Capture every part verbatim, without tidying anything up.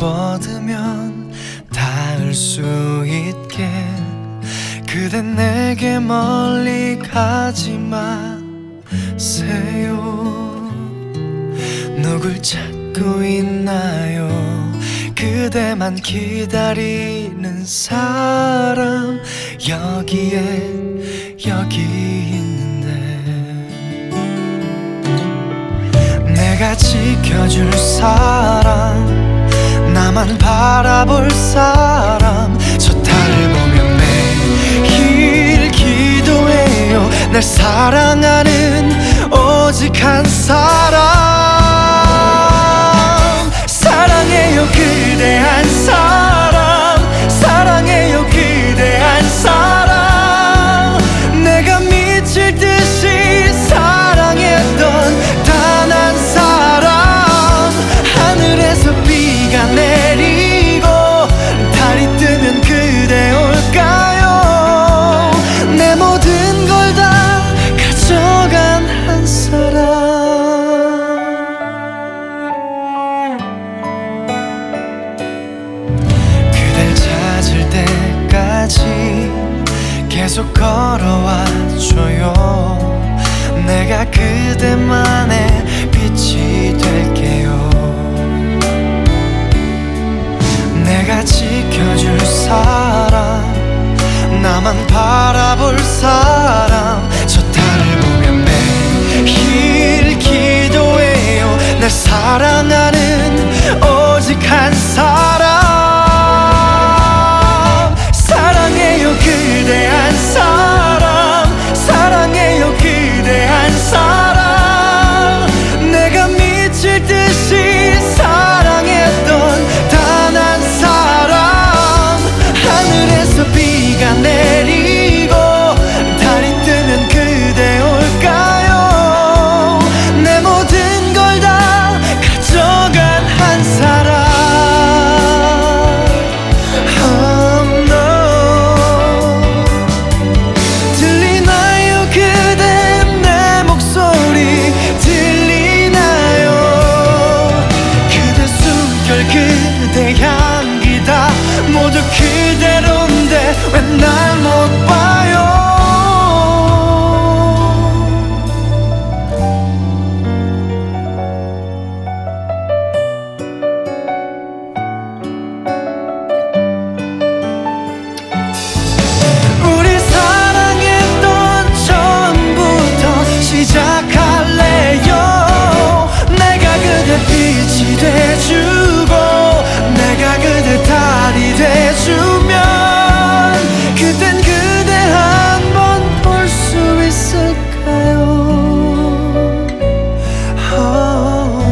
뻗으면 닿을 수 있게 그댄 내게 멀리 가지 마세요. 누굴 찾고 있나요? 그대만 기다리는 사람 여기에 여기 있는데 내가 지켜줄 사람 나만 바라볼 사람 저 달을 보며 매일 기도해요. 날 사랑하는 오직 한 사람 사랑해요 그대 한 사람 사랑해요 그대 한 사람 내가 미칠 듯이 사랑했던 단 한 사람 하늘에서 비가 내리고 달이 뜨면 그대 올까요? 내 모든 걸 다 가져간 한 사람 그댈 찾을 때까지 계속 걸어와줘요. 내가 그대만의 빛이 될게요. 내가 지켜줄 사람 나만 바라볼 사람 저 달을 보며 매일 기도해요. 날 사랑하는 오직 한 사람 사랑해요 그대 한 사람 사랑해요 그대 한 사람 내가 미칠 듯이 사랑했던 단 한 사람 하늘에서 비가 내리고 달이 뜨면 그대 올까요? 내 모든 걸 다 가져간 한 사람 oh, no. 들리나요 그대 내 목소리 들리나요? 그대 숨결 그대 향기 다 모두 그대로인데 왜 날 못 봐요? 우리 사랑했던 처음부터 시작할래요. 내가 그대 빛이 돼주고 내가 그대 달이 돼주면 그땐 그대 한 번 볼 수 있을까요? oh.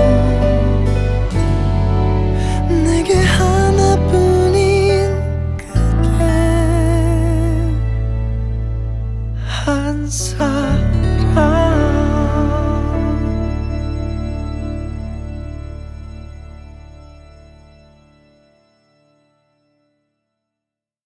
내게 하나뿐인 그대 한 사람